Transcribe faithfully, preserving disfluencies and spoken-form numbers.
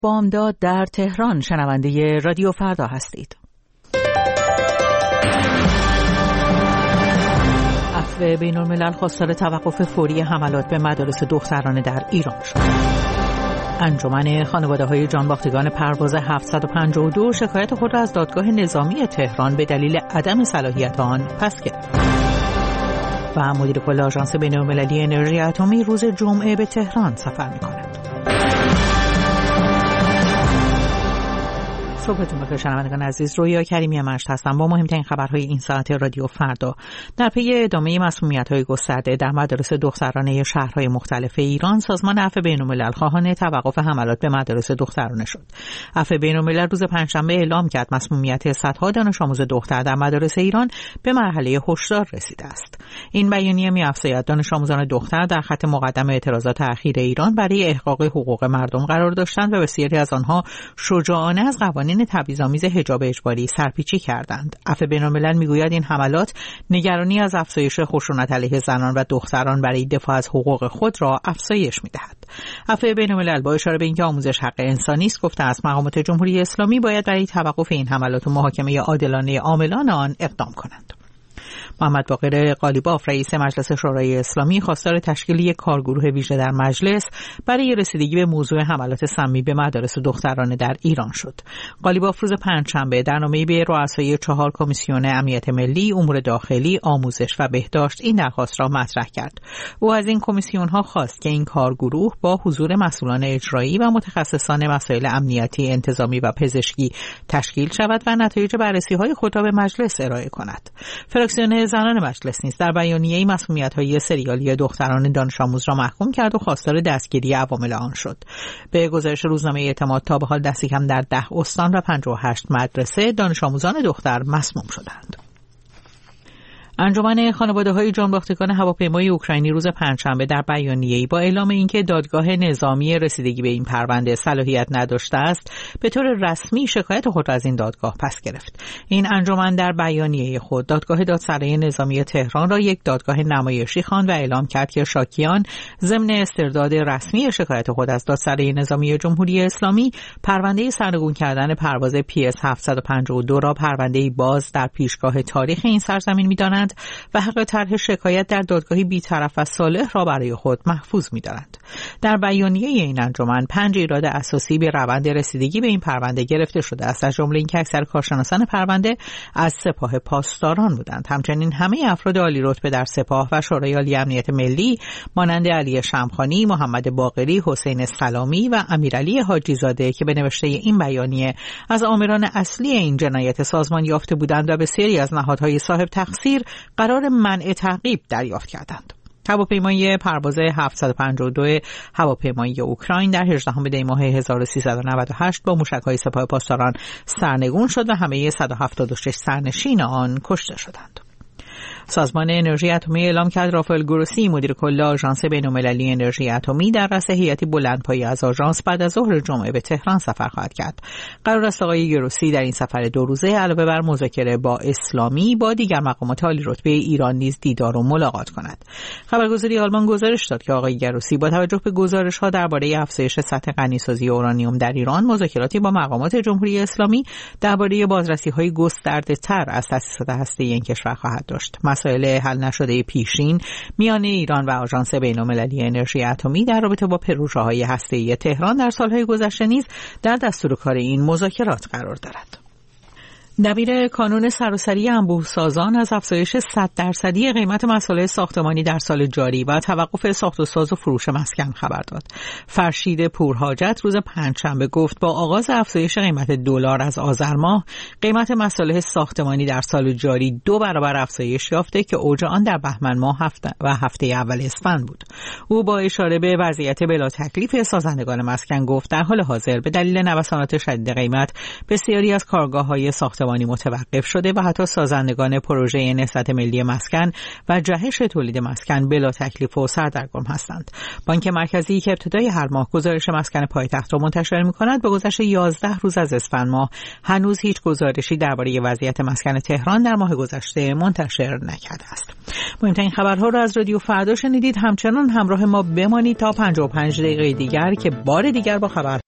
بامداد در تهران شنونده رادیو فردا هستید. عفو بین‌الملل خواستار توقف فوری حملات به مدارس دخترانه در ایران شد. انجمن خانواده‌های جانباختگان پرواز هفتصد و پنجاه و دو شکایت خود را از دادگاه نظامی تهران به دلیل عدم صلاحیت آن پس گرفت. و مدیر کل آژانس بین‌المللی انرژی اتمی روز جمعه به تهران سفر می‌کند. صبحتون بخیر شنوندگان عزیز، رویا کریمی مشت هستم با مهمترین خبرهای این ساعت رادیو فردا. در پی ادامه مسمومیت‌های گسترده در مدارس دخترانه شهرهای مختلف ایران، سازمان عفو بین‌الملل خواهان توقف حملات به مدارس دخترانه شد. عفو بین‌الملل روز پنجشنبه اعلام کرد مسمومیت صدها دانش آموز دختر در مدارس ایران به مرحله هشدار رسیده است. این بیانیه می‌افزاید دانش آموزان دختر در خط مقدم اعتراضات اخیر ایران برای احقاق حقوق مردم قرار داشتند و بسیاری از آنها شجاعانه از قوانین تبعیض‌آمیز حجاب اجباری سرپیچی کردند. عفو بین‌الملل میگوید این حملات نگرانی از افزایش خشونت علیه زنان و دختران برای دفاع از حقوق خود را افزایش می‌دهد. عفو بین‌الملل با اشاره به اینکه آموزش حق انسانی است گفته است مقامات جمهوری اسلامی باید برای توقف این حملات و محاکمه عادلانه عاملان آن اقدام کنند. محمد باقر قالیباف رئیس مجلس شورای اسلامی خواستار تشکیل یک کارگروه ویژه در مجلس برای رسیدگی به موضوع حملات سمی به مدارس دخترانه در ایران شد. قالیباف روز پنجشنبه در نامه‌ای به رؤسای چهار کمیسیون امنیت ملی، امور داخلی، آموزش و بهداشت این درخواست را مطرح کرد. او از این کمیسیون‌ها خواست که این کارگروه با حضور مسئولان اجرایی و متخصصان مسائل امنیتی، انتظامی و پزشکی تشکیل شود و نتایج بررسی‌های خود را به مجلس ارائه کند. فراکسیون زنان مجلس نیز در بیانیه‌ای مسمومیت‌های سریالی دختران دانش آموز را محکوم کرد و خواستار دستگیری عوامل آن شد. به گزارش روزنامه اعتماد تا به حال دستی کم در ده استان و پنجاه و هشت مدرسه دانش آموزان دختر مسموم شدند. انجمن خانواده‌های جانباختگان هواپیمای اوکراینی روز پنجشنبه در بیانیه‌ای با اعلام اینکه دادگاه نظامی رسیدگی به این پرونده صلاحیت نداشته است، به طور رسمی شکایت خود را از این دادگاه پس گرفت. این انجمن در بیانیه خود دادگاه دادسرای نظامی تهران را یک دادگاه نمایشی خواند و اعلام کرد که شاکیان ضمن استرداد رسمی شکایت خود از دادسرای نظامی جمهوری اسلامی پرونده سرنگون کردن پرواز پی اس هفتصد و پنجاه و دو را پرونده‌ای باز در پیشگاه تاریخ این سرزمین می‌دانند و حق طرح شکایت در دادگاهی بی‌طرف و صالح را برای خود محفوظ می‌دارند. در بیانیه این انجمن پنج ایراد اساسی به روند رسیدگی به این پرونده گرفته شده است، از جمله اینکه اکثر کارشناسان پرونده از سپاه پاسداران بودند. همچنین همه افراد عالی رتبه در سپاه و شورای عالی امنیت ملی مانند علی شمخانی، محمد باقری، حسین سلامی و امیرعلی حاجی زاده که به نوشته این بیانیه از آمران اصلی این جنایت سازمان یافته بودند و بسیاری از نهادهای صاحب تقصیر قرار منع تعقیب دریافت کردند. هواپیمای پرواز هفتصد و پنجاه و دو هواپیمایی اوکراین در هجدهم دی ماه هزار و سیصد و نود و هشت با موشک‌های سپاه پاسداران سرنگون شد و همه صد و هفتاد و شش سرنشین آن کشته شدند. سازمان انرژی اتمی اعلام کرد رافائل گروسی مدیر کل آژانس بین‌المللی انرژی اتمی در رأس هیئتی بلندپایه از آژانس بعد از ظهر جمعه به تهران سفر خواهد کرد. قرار است آقای گروسی در این سفر دو روزه علاوه بر مذاکره با اسلامی با دیگر مقامات عالی رتبه ایران نیز دیدار و ملاقات کند. خبرگزاری آلمان گزارش داد که آقای گروسی با توجه به گزارش‌ها درباره افزایش سطح غنیسازی اورانیوم در ایران مذاکراتی با مقامات جمهوری اسلامی درباره بازرسی‌های گسترده‌تر از تأسیسات هسته‌ای این کشور خواهد داشت. مسائل حل نشده پیشین میان ایران و آژانس بین‌المللی انرژی اتمی در رابطه با پروژه‌های هسته‌ای تهران در سالهای گذشته نیز در دستور کار این مذاکرات قرار دارد. دبیر کانون سراسری انبوه‌سازان از افزایش صد درصدی قیمت مسائل ساختمانی در سال جاری و توقف ساخت و ساز و فروش مسکن خبر داد. فرشید پورحاجت روز پنجشنبه گفت با آغاز افزایش قیمت دلار از آذر ماه، قیمت مسائل ساختمانی در سال جاری دو برابر افزایش یافته که اوج آن در بهمن ماه هفته و هفته اول اسفند بود. او با اشاره به وضعیت بلا تکلیف سازندگان مسکن گفت در حال حاضر به دلیل نوسانات شدید قیمت بسیاری از کارگاه‌های ساختمانی متوقف شده و حتی سازندگان پروژه نهضت ملی مسکن و جهش تولید مسکن بلا تکلیف و سردرگم هستند. بانک مرکزی که ابتدای هر ماه گزارش مسکن پایتخت را منتشر می‌کند، به گذشت یازده روز از اسفند ماه هنوز هیچ گزارشی درباره وضعیت مسکن تهران در ماه گذشته منتشر نکرده است. مهمترین خبرها را از رادیو فردا شنیدید. همچنان همراه ما بمانید تا پنجاه و پنج دقیقه دیگر که بار دیگر با خبرهای